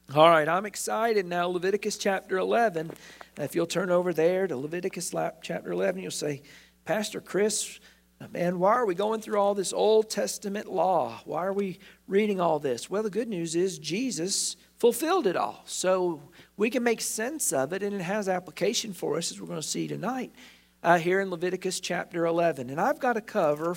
All right, I'm excited now. Leviticus chapter 11. If you'll turn over there to Leviticus chapter 11, you'll say, Pastor Chris, man, why are we going through all this Old Testament law? Why are we reading all this? Well, the good news is Jesus fulfilled it all. So we can make sense of it, and it has application for us, as we're going to see tonight here in Leviticus chapter 11. And I've got to cover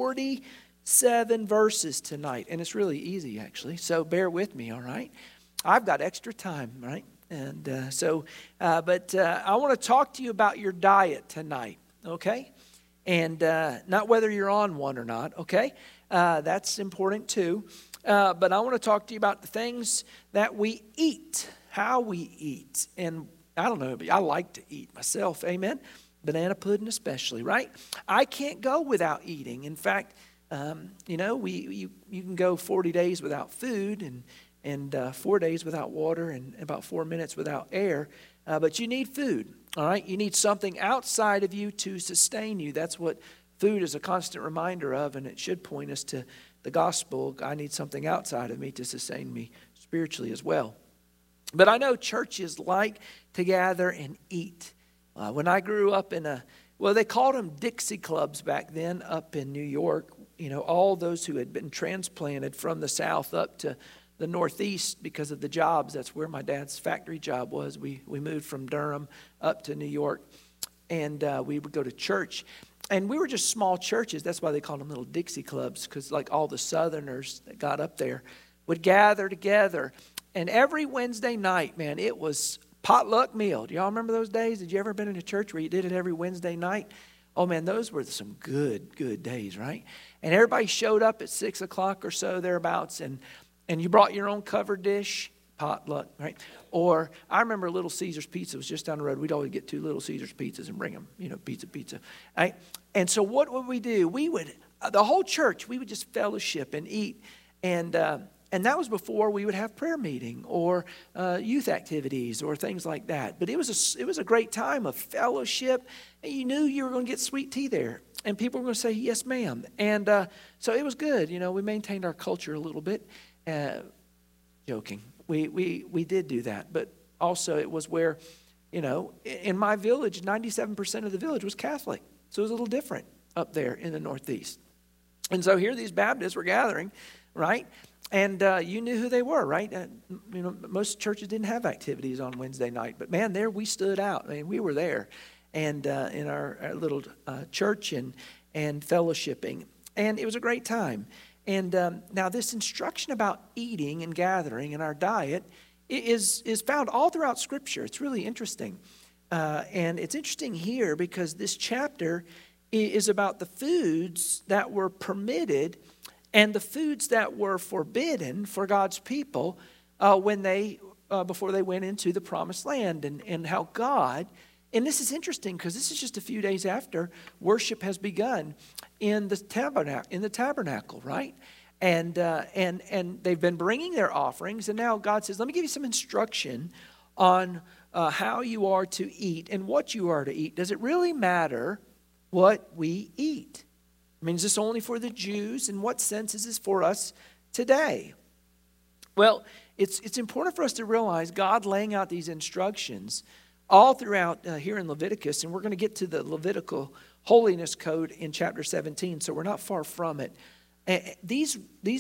47 verses tonight, and it's really easy, actually. So bear with me, all right? I've got extra time, right? And but I want to talk to you about your diet tonight, okay? And not whether you're on one or not, okay? That's important too. But I want to talk to you about the things that we eat, how we eat. And I don't know, I like to eat myself, amen? Banana pudding especially, right? I can't go without eating. In fact, you can go 40 days without food and 4 days without water and about 4 minutes without air. But you need food, all right? You need something outside of you to sustain you. That's what food is a constant reminder of, and it should point us to the gospel. I need something outside of me to sustain me spiritually as well. But I know churches like to gather and eat. When I grew up they called them Dixie Clubs back then up in New York. You know, all those who had been transplanted from the South up to the Northeast because of the jobs. That's where my dad's factory job was. We moved from Durham up to New York, and we would go to church. And we were just small churches. That's why they called them little Dixie Clubs, because like all the Southerners that got up there would gather together. And every Wednesday night, man, it was potluck meal. Do y'all remember those days? Did you ever been in a church where you did it every Wednesday night? Oh, man, those were some good days, right? And everybody showed up at 6 o'clock or so, thereabouts, and you brought your own covered dish, potluck, right? Or I remember Little Caesars Pizza was just down the road. We'd always get 2 Little Caesars pizzas and bring them, pizza, right? And so what would we do? The whole church, we would just fellowship and eat. And that was before we would have prayer meeting or youth activities or things like that. But it was a great time of fellowship. And you knew you were going to get sweet tea there. And people were going to say, yes, ma'am. And so it was good. We maintained our culture a little bit. Joking. We did do that. But also it was where, in my village, 97% of the village was Catholic. So it was a little different up there in the Northeast. And so here these Baptists were gathering, right? And you knew who they were, right? Most churches didn't have activities on Wednesday night. But, man, there we stood out. I mean, we were there and in our little church and fellowshipping. And it was a great time. And now this instruction about eating and gathering and our diet is found all throughout Scripture. It's really interesting. And it's interesting here because this chapter is about the foods that were permitted and the foods that were forbidden for God's people when before they went into the promised land, and how God, and this is interesting because this is just a few days after worship has begun in the tabernacle, right? And they've been bringing their offerings, and now God says, let me give you some instruction on how you are to eat and what you are to eat. Does it really matter what we eat? I mean, is this only for the Jews? In what sense is this for us today? Well, it's important for us to realize God laying out these instructions all throughout here in Leviticus, and we're going to get to the Levitical holiness code in chapter 17, so we're not far from it. These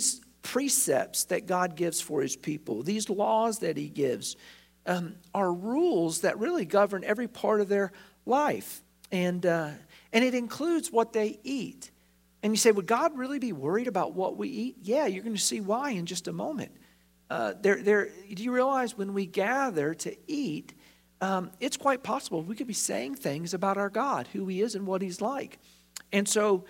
precepts that God gives for his people, these laws that he gives, are rules that really govern every part of their life, and it includes what they eat. And you say, would God really be worried about what we eat? Yeah, you're going to see why in just a moment. Do you realize when we gather to eat, it's quite possible we could be saying things about our God, who he is and what he's like. And so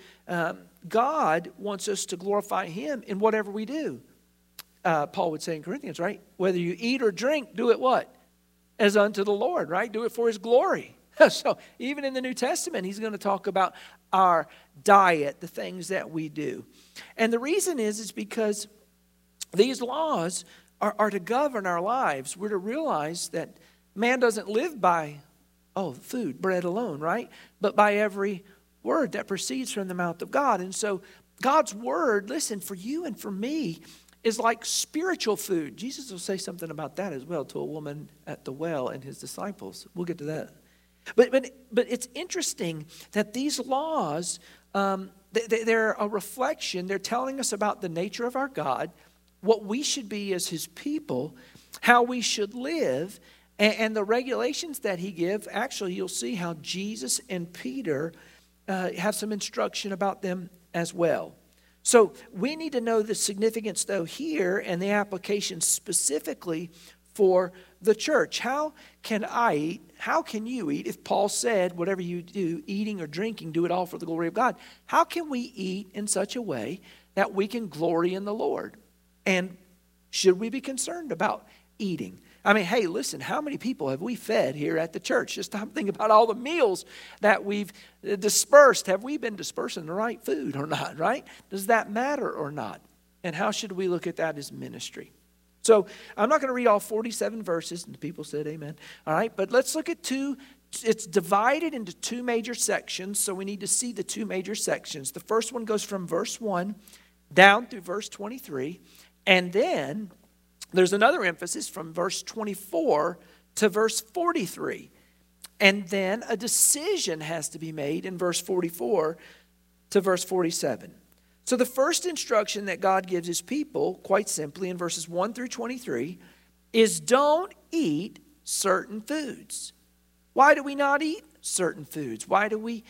God wants us to glorify him in whatever we do. Paul would say in Corinthians, right? Whether you eat or drink, do it what? As unto the Lord, right? Do it for his glory. So even in the New Testament, he's going to talk about our diet, the things that we do. And the reason is because these laws are to govern our lives. We're to realize that man doesn't live by, food, bread alone, right? But by every word that proceeds from the mouth of God. And so God's word, listen, for you and for me, is like spiritual food. Jesus will say something about that as well to a woman at the well and his disciples. We'll get to that. But it's interesting that these laws, they're a reflection. They're telling us about the nature of our God, what we should be as his people, how we should live, and the regulations that he gives. Actually, you'll see how Jesus and Peter have some instruction about them as well. So we need to know the significance, though, here and the application specifically for the church. How can I eat? How can you eat? If Paul said, whatever you do, eating or drinking, do it all for the glory of God. How can we eat in such a way that we can glory in the Lord? And should we be concerned about eating? I mean, hey, listen, how many people have we fed here at the church? Just think about all the meals that we've dispersed. Have we been dispersing the right food or not, right? Does that matter or not? And how should we look at that as ministry? So I'm not going to read all 47 verses, and the people said amen. All right, but let's look at two. It's divided into two major sections, so we need to see the two major sections. The first one goes from verse 1 down through verse 23, and then there's another emphasis from verse 24 to verse 43. And then a decision has to be made in verse 44 to verse 47. So the first instruction that God gives his people, quite simply in verses 1 through 23, is don't eat certain foods. Why do we not eat certain foods? Why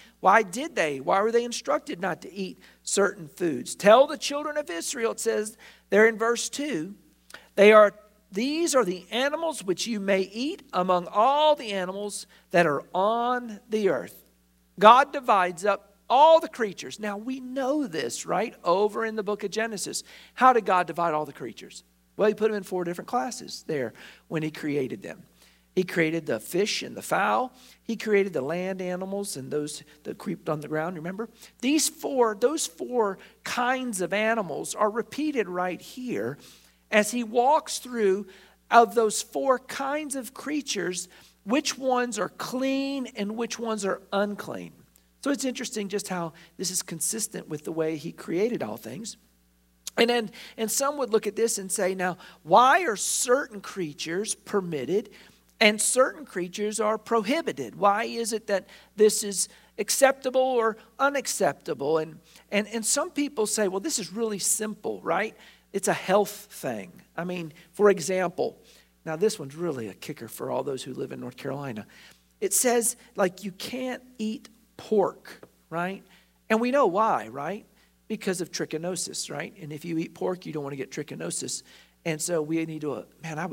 were they instructed not to eat certain foods? Tell the children of Israel, it says there in verse 2, these are the animals which you may eat among all the animals that are on the earth. God divides up all the creatures. Now we know this, right? Over in the book of Genesis. How did God divide all the creatures? Well, he put them in 4 different classes there when he created them. He created the fish and the fowl. He created the land animals and those that creeped on the ground, remember? Those four kinds of animals are repeated right here as he walks through of those 4 kinds of creatures, which ones are clean and which ones are unclean. So it's interesting just how this is consistent with the way he created all things. And some would look at this and say, now, why are certain creatures permitted and certain creatures are prohibited? Why is it that this is acceptable or unacceptable? And some people say, well, this is really simple, right? It's a health thing. I mean, for example, now this one's really a kicker for all those who live in North Carolina. It says, like, you can't eat pork, right? And we know why, right? Because of trichinosis, right? And if you eat pork, you don't want to get trichinosis. And so we need to,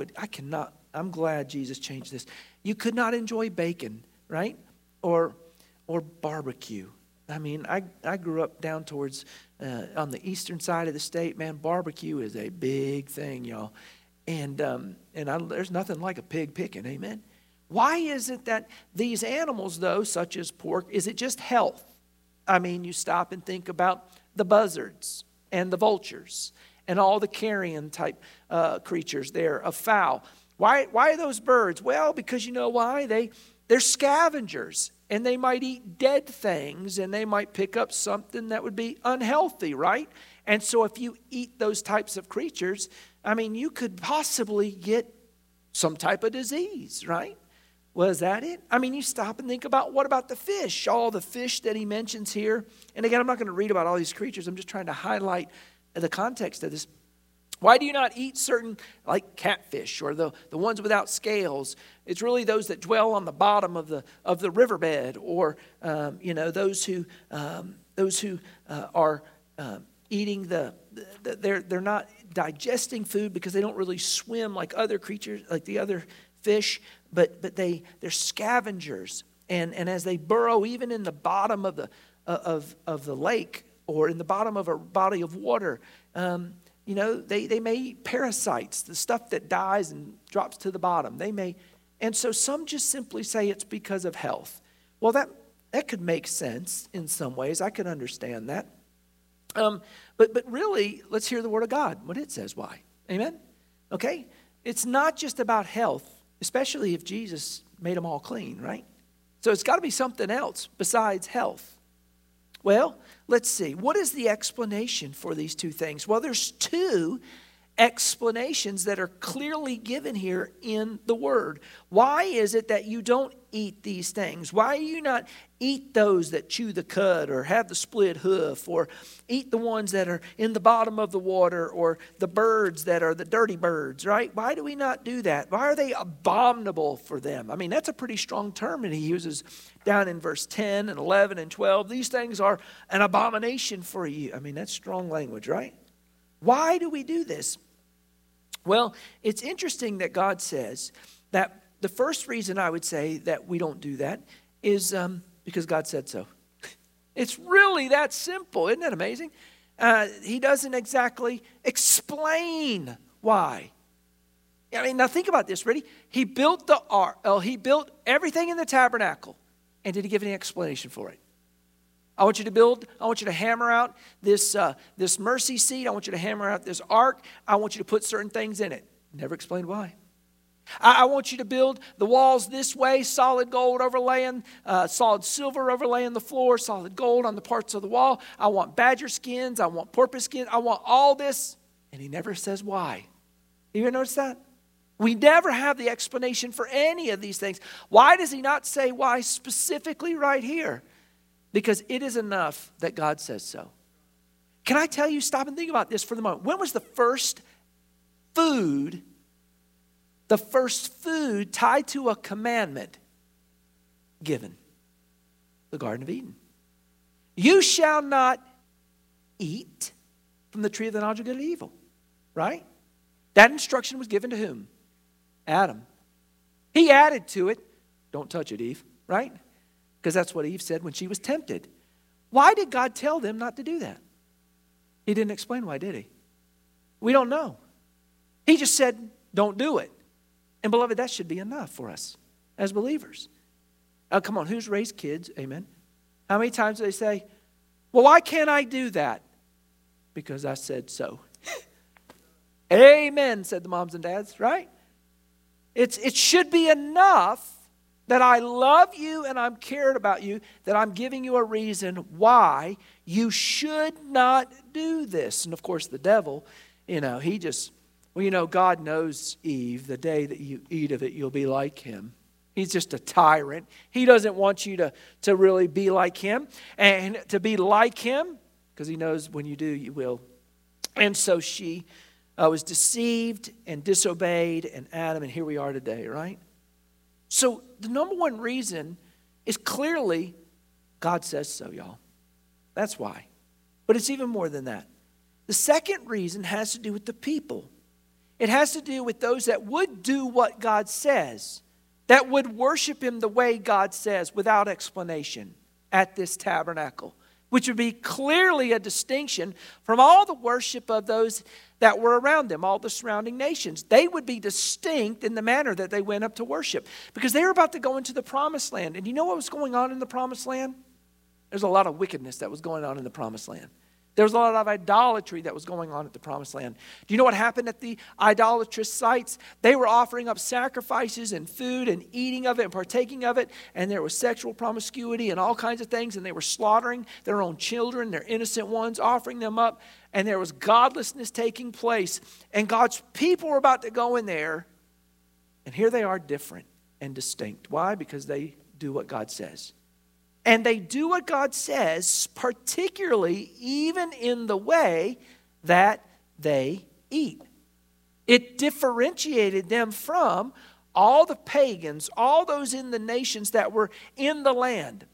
I'm glad Jesus changed this. You could not enjoy bacon, right? Or barbecue. I mean, I grew up down towards, on the eastern side of the state, man, barbecue is a big thing, y'all. And there's nothing like a pig picking, amen? Why is it that these animals, though, such as pork, is it just health? I mean, you stop and think about the buzzards and the vultures and all the carrion type creatures there of fowl. Why are those birds? Well, because you know why? They're scavengers, and they might eat dead things, and they might pick up something that would be unhealthy, right? And so if you eat those types of creatures, I mean, you could possibly get some type of disease, right? Was that it? I mean, you stop and think about, what about the fish? All the fish that he mentions here. And again, I'm not going to read about all these creatures. I'm just trying to highlight the context of this. Why do you not eat certain, like catfish or the ones without scales? It's really those that dwell on the bottom of the riverbed, or those who are eating they're not digesting food because they don't really swim like other creatures, like the other fish, but they're scavengers, and as they burrow even in the bottom of the lake or in the bottom of a body of water, they may eat parasites, the stuff that dies and drops to the bottom. And so some just simply say it's because of health. Well, that could make sense in some ways. I could understand that. But really, let's hear the word of God, what it says why. Amen? Okay? It's not just about health, especially if Jesus made them all clean, right? So it's got to be something else besides health. Well, let's see. What is the explanation for these two things? Well, there's two, explanations that are clearly given here in the Word. Why is it that you don't eat these things? Why do you not eat those that chew the cud or have the split hoof, or eat the ones that are in the bottom of the water, or the birds that are the dirty birds, right? Why do we not do that? Why are they abominable for them? I mean, that's a pretty strong term that he uses down in verse 10 and 11 and 12. These things are an abomination for you. I mean, that's strong language, right? Why do we do this? Well, it's interesting that God says that the first reason I would say that we don't do that is because God said so. It's really that simple. Isn't that amazing? He doesn't exactly explain why. I mean, now think about this. Ready? He built the ark. He built everything in the tabernacle. And did he give any explanation for it? I want you to hammer out this mercy seat. I want you to hammer out this ark. I want you to put certain things in it. Never explained why. I want you to build the walls this way, solid gold overlaying, solid silver overlaying the floor, solid gold on the parts of the wall. I want badger skins. I want porpoise skins. I want all this. And he never says why. You ever notice that? We never have the explanation for any of these things. Why does he not say why specifically right here? Because it is enough that God says so. Can I tell you, stop and think about this for the moment. When was the first food tied to a commandment given? The Garden of Eden. You shall not eat from the tree of the knowledge of good and evil. Right? That instruction was given to whom? Adam. He added to it, don't touch it, Eve. Right? Because that's what Eve said when she was tempted. Why did God tell them not to do that? He didn't explain why, did he? We don't know. He just said, don't do it. And beloved, that should be enough for us as believers. Now, come on, who's raised kids? Amen. How many times do they say, well, why can't I do that? Because I said so. Amen, said the moms and dads, right? It should be enough that I love you and I'm cared about you, that I'm giving you a reason why you should not do this. And of course, the devil, he just, God knows Eve, the day that you eat of it, you'll be like him. He's just a tyrant. He doesn't want you to really be like him. And to be like him, because he knows when you do, you will. And so she was deceived and disobeyed, and Adam, and here we are today, right? So the number one reason is clearly God says so, y'all. That's why. But it's even more than that. The second reason has to do with the people. It has to do with those that would do what God says, that would worship him the way God says without explanation at this tabernacle, which would be clearly a distinction from all the worship of those that were around them, all the surrounding nations. They would be distinct in the manner that they went up to worship because they were about to go into the promised land. And you know what was going on in the promised land? There's a lot of wickedness that was going on in the promised land. There was a lot of idolatry that was going on at the promised land. Do you know what happened at the idolatrous sites? They were offering up sacrifices and food and eating of it and partaking of it. And there was sexual promiscuity and all kinds of things. And they were slaughtering their own children, their innocent ones, offering them up. And there was godlessness taking place. And God's people were about to go in there. And here they are different and distinct. Why? Because they do what God says. And they do what God says, particularly even in the way that they eat. It differentiated them from all the pagans, all those in the nations that were in the land.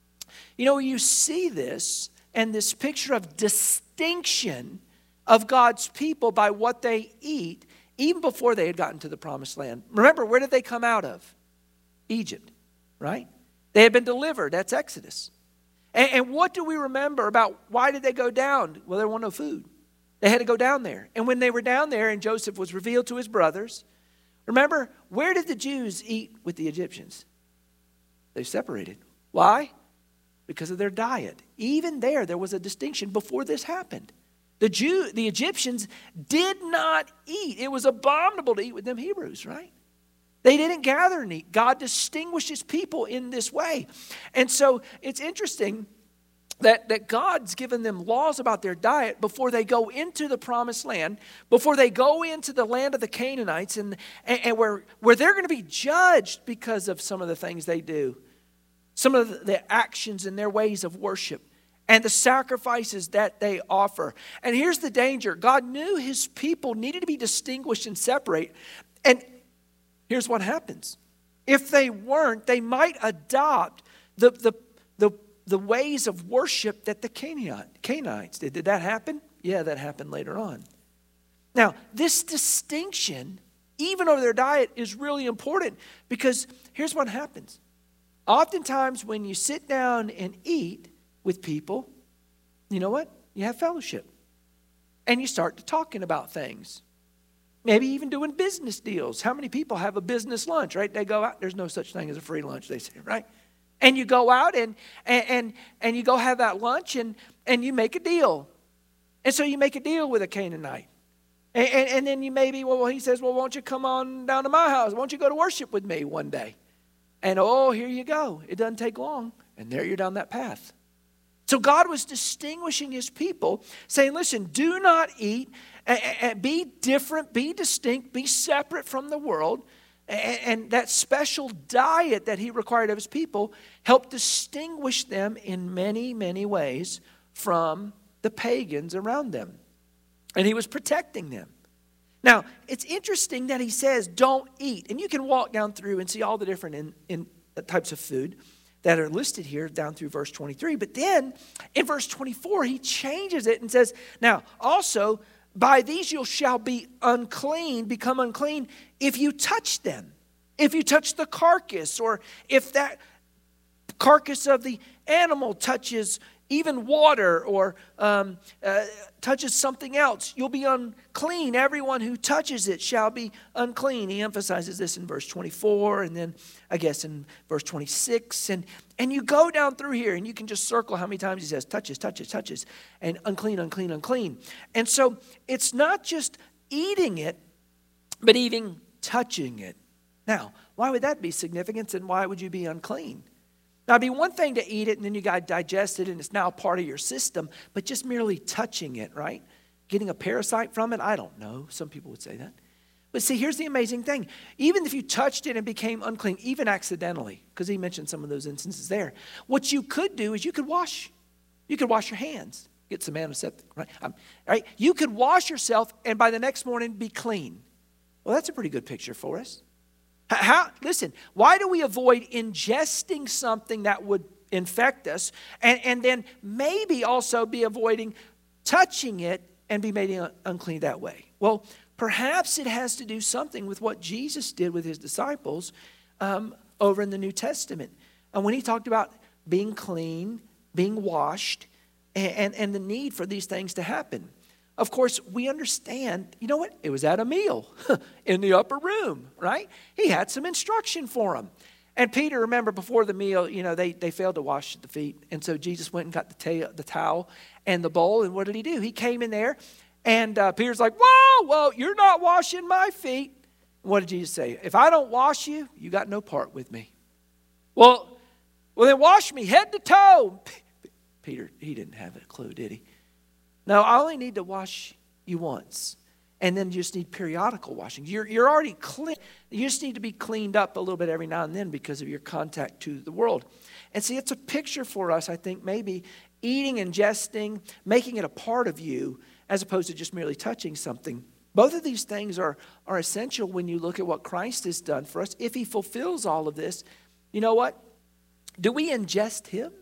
You see this and this picture of distinction of God's people by what they eat, even before they had gotten to the promised land. Remember, where did they come out of? Egypt, right? They had been delivered. That's Exodus. And what do we remember about why did they go down? Well, there was no food. They had to go down there. And when they were down there and Joseph was revealed to his brothers, remember, where did the Jews eat with the Egyptians? They separated. Why? Because of their diet. Even there was a distinction before this happened. The Egyptians did not eat. It was abominable to eat with them Hebrews, right? They didn't gather and eat. God distinguished his people in this way. And so it's interesting that God's given them laws about their diet before they go into the promised land, before they go into the land of the Canaanites, and where they're going to be judged because of some of the things they do, some of the actions and their ways of worship, and the sacrifices that they offer. And here's the danger. God knew his people needed to be distinguished and separate. And here's what happens. If they weren't, they might adopt the ways of worship that the Canaanites did. Did that happen? Yeah, that happened later on. Now, this distinction, even over their diet, is really important because here's what happens. Oftentimes when you sit down and eat with people, you know what? You have fellowship. And you start talking about things. Maybe even doing business deals. How many people have a business lunch, right? They go out. There's no such thing as a free lunch, they say, right? And you go out and you go have that lunch and you make a deal. And so you make a deal with a Canaanite. And then you maybe, he says, well, won't you come on down to my house? Won't you go to worship with me one day? And here you go. It doesn't take long. And there you're down that path. So God was distinguishing his people, saying, listen, do not eat, and be different, be distinct, be separate from the world. And that special diet that he required of his people helped distinguish them in many, many ways from the pagans around them. And he was protecting them. Now, it's interesting that he says, don't eat. And you can walk down through and see all the different types of food that are listed here down through verse 23. But then in verse 24, he changes it and says, now also, by these you shall be unclean, become unclean, if you touch them. If you touch the carcass, or if that carcass of the animal touches even water, or touches something else, you'll be unclean. Everyone who touches it shall be unclean. He emphasizes this in verse 24, and then I guess in verse 26. And you go down through here, and you can just circle how many times he says touches, touches, touches, and unclean, unclean, unclean. And so it's not just eating it, but even touching it. Now, why would that be significant, and why would you be unclean? Now, it'd be one thing to eat it and then you got to digest it and it's now part of your system, but just merely touching it, right? Getting a parasite from it, I don't know. Some people would say that. But see, here's the amazing thing. Even if you touched it and became unclean, even accidentally, because he mentioned some of those instances there, what you could do is you could wash your hands, get some antiseptic, right? You could wash yourself and by the next morning be clean. Well, that's a pretty good picture for us. Listen, why do we avoid ingesting something that would infect us and then maybe also be avoiding touching it and be made unclean that way? Well, perhaps it has to do something with what Jesus did with his disciples over in the New Testament. And when he talked about being clean, being washed, and the need for these things to happen. Of course, we understand, you know what? It was at a meal in the upper room, right? He had some instruction for them. And Peter, remember, before the meal, they failed to wash the feet. And so Jesus went and got the towel and the bowl. And what did he do? He came in there and Peter's like, whoa, you're not washing my feet. And what did Jesus say? If I don't wash you, you got no part with me. Well, then wash me head to toe. Peter, he didn't have a clue, did he? No, I only need to wash you once. And then you just need periodical washing. You're already clean. You just need to be cleaned up a little bit every now and then because of your contact to the world. And see, it's a picture for us, I think, maybe eating, ingesting, making it a part of you as opposed to just merely touching something. Both of these things are essential when you look at what Christ has done for us. If he fulfills all of this, you know what? Do we ingest him?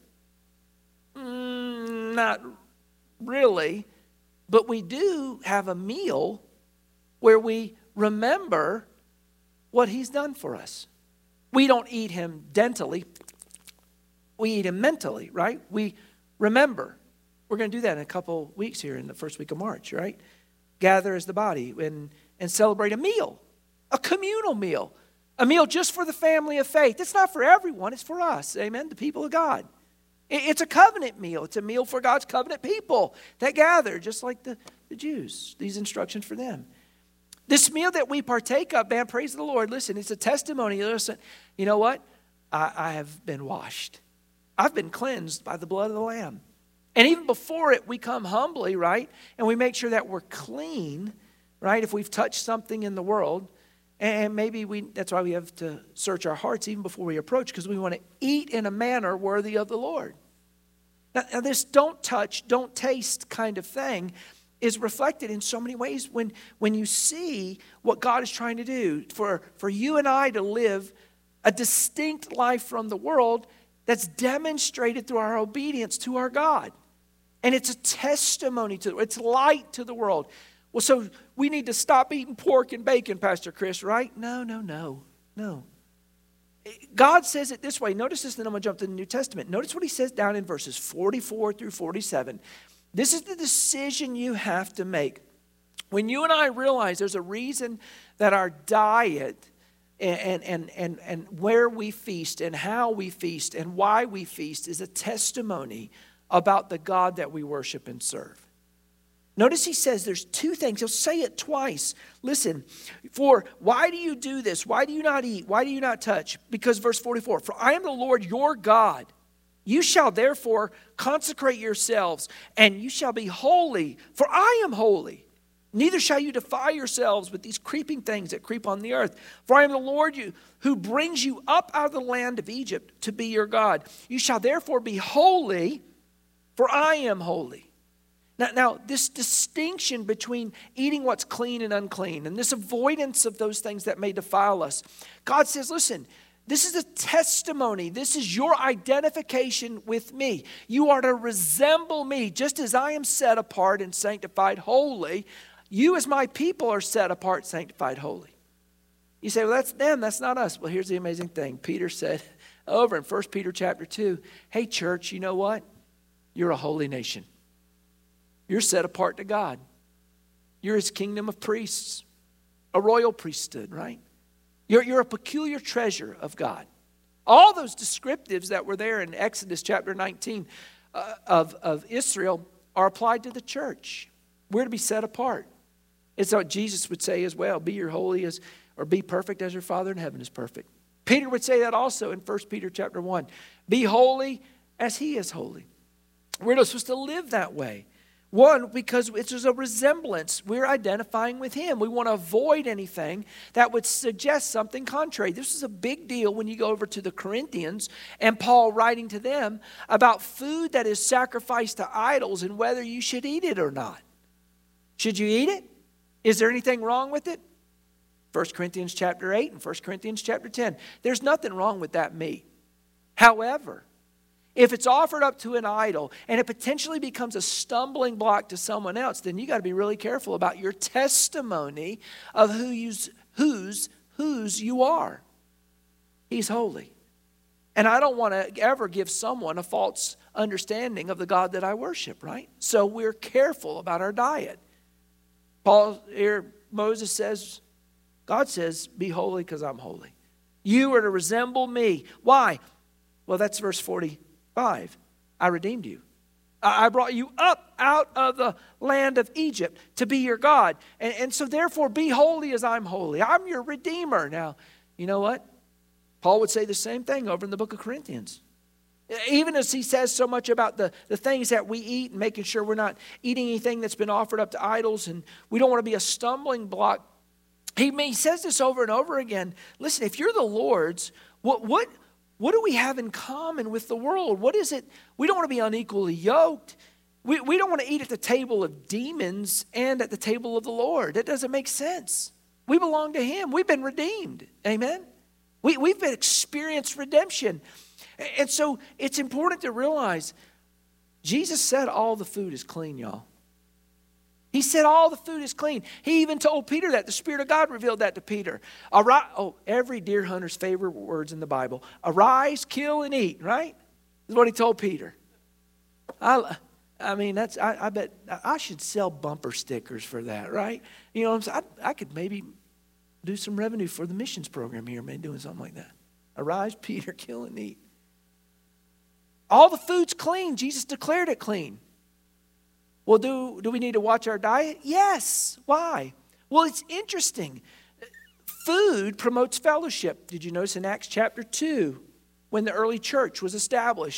Not really, but we do have a meal where we remember what he's done for us. We don't eat him dentally. We eat him mentally, right? We remember. We're going to do that in a couple weeks here in the first week of March, right? Gather as the body and celebrate a meal, a communal meal, a meal just for the family of faith. It's not for everyone. It's for us, amen, the people of God. It's a covenant meal. It's a meal for God's covenant people that gather, just like the Jews. These instructions for them. This meal that we partake of, man, praise the Lord. Listen, it's a testimony. Listen, you know what? I have been washed. I've been cleansed by the blood of the Lamb. And even before it, we come humbly, right? And we make sure that we're clean, right? If we've touched something in the world. And maybe that's why we have to search our hearts even before we approach, because we want to eat in a manner worthy of the Lord. Now this don't touch, don't taste kind of thing is reflected in so many ways when you see what God is trying to do for you and I to live a distinct life from the world that's demonstrated through our obedience to our God. And it's a testimony it's light to the world. Well, so we need to stop eating pork and bacon, Pastor Chris, right? No. God says it this way. Notice this, then I'm going to jump to the New Testament. Notice what he says down in verses 44 through 47. This is the decision you have to make. When you and I realize there's a reason that our diet and where we feast and how we feast and why we feast is a testimony about the God that we worship and serve. Notice he says there's two things. He'll say it twice. Listen, for why do you do this? Why do you not eat? Why do you not touch? Because verse 44, for I am the Lord your God. You shall therefore consecrate yourselves, and you shall be holy, for I am holy. Neither shall you defile yourselves with these creeping things that creep on the earth. For I am the Lord who brings you up out of the land of Egypt to be your God. You shall therefore be holy, for I am holy. Now, this distinction between eating what's clean and unclean, and this avoidance of those things that may defile us, God says, listen, this is a testimony. This is your identification with me. You are to resemble me, just as I am set apart and sanctified holy. You as my people are set apart, sanctified holy. You say, well, that's them, that's not us. Well, here's the amazing thing. Peter said over in 1 Peter chapter 2, hey, church, you know what? You're a holy nation. You're set apart to God. You're his kingdom of priests, a royal priesthood, right? You're a peculiar treasure of God. All those descriptives that were there in Exodus chapter 19 of Israel are applied to the church. We're to be set apart. It's what Jesus would say as well. Be your holy as, or be perfect as your Father in heaven is perfect. Peter would say that also in 1 Peter chapter 1. Be holy as he is holy. We're not supposed to live that way. One, because it's just a resemblance. We're identifying with him. We want to avoid anything that would suggest something contrary. This is a big deal when you go over to the Corinthians and Paul writing to them about food that is sacrificed to idols and whether you should eat it or not. Should you eat it? Is there anything wrong with it? 1 Corinthians chapter 8 and 1 Corinthians chapter 10. There's nothing wrong with that meat. However, if it's offered up to an idol and it potentially becomes a stumbling block to someone else, then you got to be really careful about your testimony of whose you are. He's holy. And I don't want to ever give someone a false understanding of the God that I worship, right? So we're careful about our diet. Moses says, God says, be holy because I'm holy. You are to resemble me. Why? Well, that's verse 45. I redeemed you. I brought you up out of the land of Egypt to be your God. And so therefore be holy as I'm holy. I'm your Redeemer. Now, you know what? Paul would say the same thing over in the book of Corinthians. Even as he says so much about the things that we eat and making sure we're not eating anything that's been offered up to idols and we don't want to be a stumbling block. He says this over and over again. Listen, if you're the Lord's, what do we have in common with the world? What is it? We don't want to be unequally yoked. We don't want to eat at the table of demons and at the table of the Lord. That doesn't make sense. We belong to him. We've been redeemed. Amen? We've been experienced redemption. And so it's important to realize Jesus said all the food is clean, y'all. He said all the food is clean. He even told Peter that. The Spirit of God revealed that to Peter. Every deer hunter's favorite words in the Bible. Arise, kill, and eat, right? This is what he told Peter. I bet I should sell bumper stickers for that, right? You know what I'm saying? I could maybe do some revenue for the missions program here, maybe doing something like that. Arise, Peter, kill, and eat. All the food's clean. Jesus declared it clean. Well, do we need to watch our diet? Yes. Why? Well, it's interesting. Food promotes fellowship. Did you notice in Acts chapter 2, when the early church was established,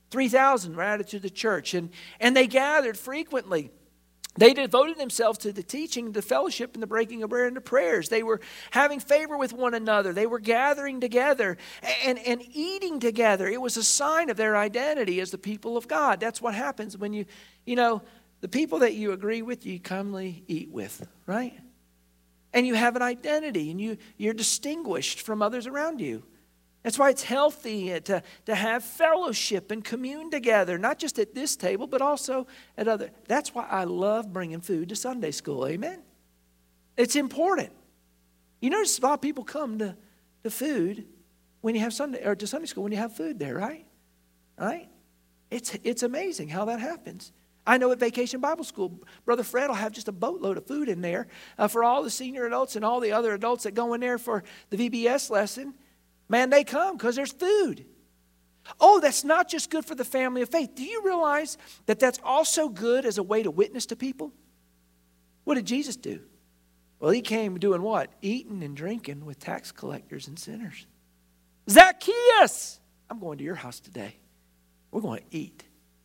3,000 were added to the church, and they gathered frequently. They devoted themselves to the teaching, the fellowship, and the breaking of bread and the prayers. They were having favor with one another. They were gathering together and eating together. It was a sign of their identity as the people of God. That's what happens when the people that you agree with, you commonly eat with, right? And you have an identity, and you're distinguished from others around you. That's why it's healthy to have fellowship and commune together, not just at this table, but also at other. That's why I love bringing food to Sunday school, amen? It's important. You notice a lot of people come to food when you have to Sunday school when you have food there, right? Right? It's amazing how that happens. I know at Vacation Bible School, Brother Fred will have just a boatload of food in there for all the senior adults and all the other adults that go in there for the VBS lesson. Man, they come because there's food. Oh, that's not just good for the family of faith. Do you realize that that's also good as a way to witness to people? What did Jesus do? Well, he came doing what? Eating and drinking with tax collectors and sinners. Zacchaeus, I'm going to your house today. We're going to eat.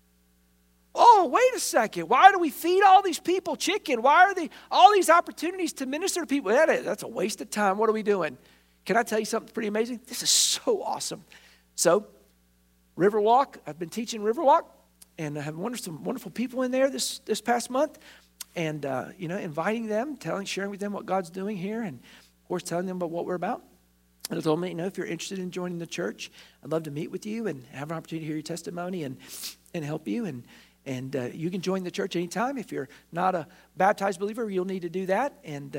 Oh, wait a second. Why do we feed all these people chicken? Why are all these opportunities to minister to people? That's a waste of time. What are we doing? Can I tell you something pretty amazing? This is so awesome. So, Riverwalk, I've been teaching Riverwalk, and I have some wonderful people in there this past month, and inviting them, sharing with them what God's doing here, and of course telling them about what we're about. And they told me, if you're interested in joining the church, I'd love to meet with you and have an opportunity to hear your testimony and help you. And you can join the church anytime. If you're not a baptized believer, you'll need to do that.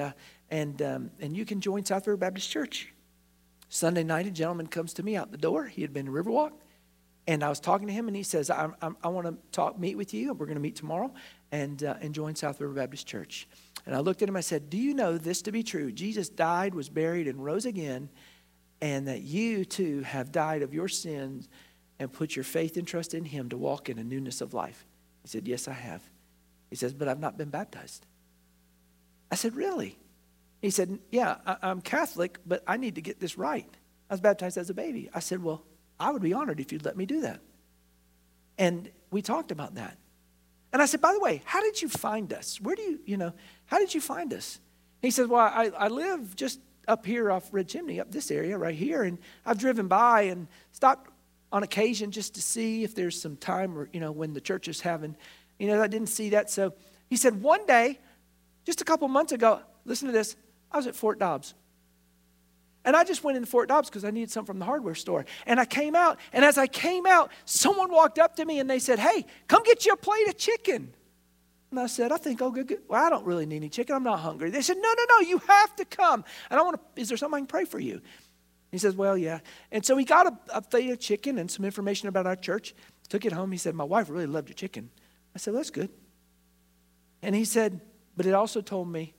And you can join South River Baptist Church. Sunday night, a gentleman comes to me out the door. He had been to Riverwalk. And I was talking to him, and he says, I want to meet with you. We're going to meet tomorrow and join South River Baptist Church. And I looked at him, I said, do you know this to be true? Jesus died, was buried, and rose again, and that you too have died of your sins and put your faith and trust in him to walk in a newness of life. He said, yes, I have. He says, but I've not been baptized. I said, really? He said, yeah, I'm Catholic, but I need to get this right. I was baptized as a baby. I said, well, I would be honored if you'd let me do that. And we talked about that. And I said, by the way, how did you find us? How did you find us? He said, well, I live just up here off Red Chimney, up this area right here, and I've driven by and stopped on occasion just to see if there's some time or, when the church is having, I didn't see that. So he said, one day, just a couple months ago, listen to this, I was at Fort Dobbs. And I just went into Fort Dobbs because I needed something from the hardware store. And I came out, and as I came out, someone walked up to me and they said, hey, come get you a plate of chicken. And I said, I think, good. Well, I don't really need any chicken. I'm not hungry. They said, no, you have to come. And is there something I can pray for you? He says, well, yeah. And so he got a plate of chicken and some information about our church, took it home. He said, my wife really loved your chicken. I said, well, that's good. And he said, but it also told me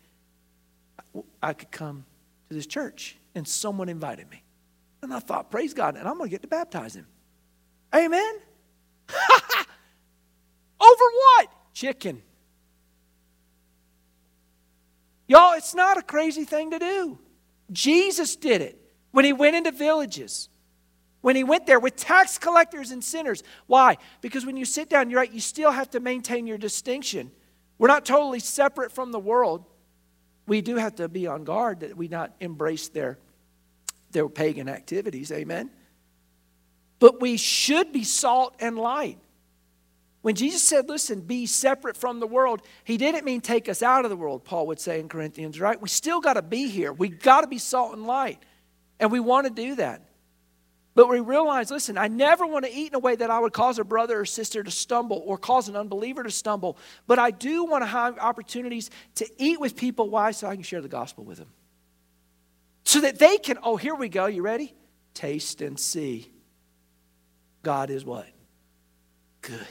I could come to this church. And someone invited me. And I thought, praise God, and I'm going to get to baptize him. Amen? Over what? Chicken. Y'all, it's not a crazy thing to do. Jesus did it when he went into villages. When he went there with tax collectors and sinners. Why? Because when you sit down, you're right, you still have to maintain your distinction. We're not totally separate from the world. We do have to be on guard that we not embrace their pagan activities, amen? But we should be salt and light. When Jesus said, listen, be separate from the world, he didn't mean take us out of the world, Paul would say in Corinthians, right? We still got to be here. We got to be salt and light. And we want to do that. But we realize, listen, I never want to eat in a way that I would cause a brother or sister to stumble or cause an unbeliever to stumble. But I do want to have opportunities to eat with people. Why? So I can share the gospel with them. So that they can, here we go. You ready? Taste and see. God is what? Good.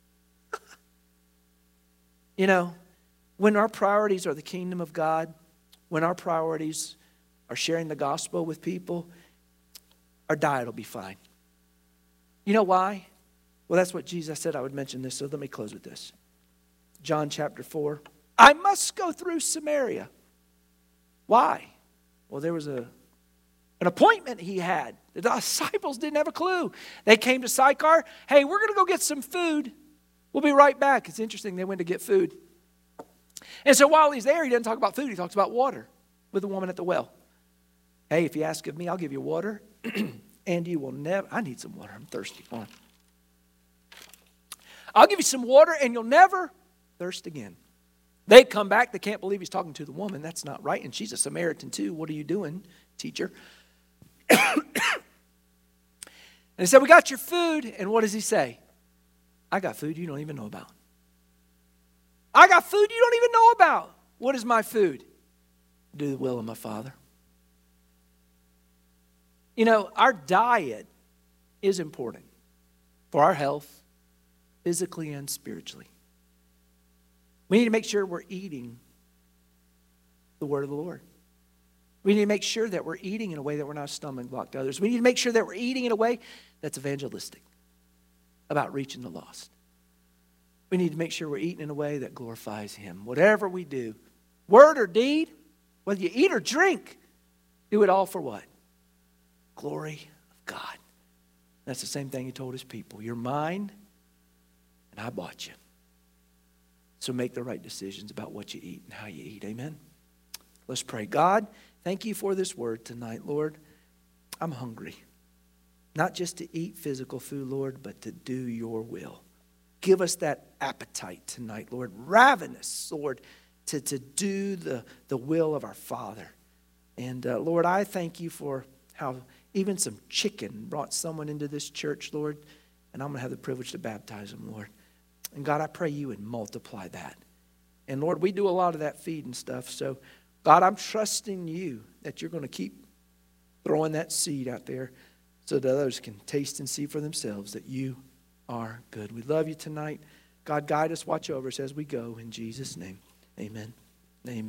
When our priorities are the kingdom of God, when our priorities are sharing the gospel with people, our diet will be fine. You know why? Well, that's what Jesus said. I would mention this, so let me close with this. John chapter 4. I must go through Samaria. Why? Well, there was an an appointment he had. The disciples didn't have a clue. They came to Sychar. Hey, we're going to go get some food. We'll be right back. It's interesting. They went to get food. And so while he's there, he doesn't talk about food. He talks about water with the woman at the well. Hey, if you ask of me, I'll give you water. And you will never, I need some water. I'm thirsty. Come on. I'll give you some water and you'll never thirst again. They come back. They can't believe he's talking to the woman. That's not right. And she's a Samaritan too. What are you doing, teacher? And he said, we got your food. And what does he say? I got food you don't even know about. I got food you don't even know about. What is my food? Do the will of my Father. You know, our diet is important for our health, physically and spiritually. We need to make sure we're eating the word of the Lord. We need to make sure that we're eating in a way that we're not a stumbling block to others. We need to make sure that we're eating in a way that's evangelistic, about reaching the lost. We need to make sure we're eating in a way that glorifies Him. Whatever we do, word or deed, whether you eat or drink, do it all for what? Glory of God. That's the same thing He told His people. You're mine, and I bought you. So make the right decisions about what you eat and how you eat. Amen? Let's pray. God, thank you for this word tonight, Lord. I'm hungry. Not just to eat physical food, Lord, but to do your will. Give us that appetite tonight, Lord. Ravenous, Lord, to do the will of our Father. And Lord, I thank you for how even some chicken brought someone into this church, Lord. And I'm going to have the privilege to baptize them, Lord. And God, I pray you would multiply that. And Lord, we do a lot of that feeding stuff. So God, I'm trusting you that you're going to keep throwing that seed out there so that others can taste and see for themselves that you are good. We love you tonight. God, guide us, watch over us as we go. In Jesus' name, amen. Amen.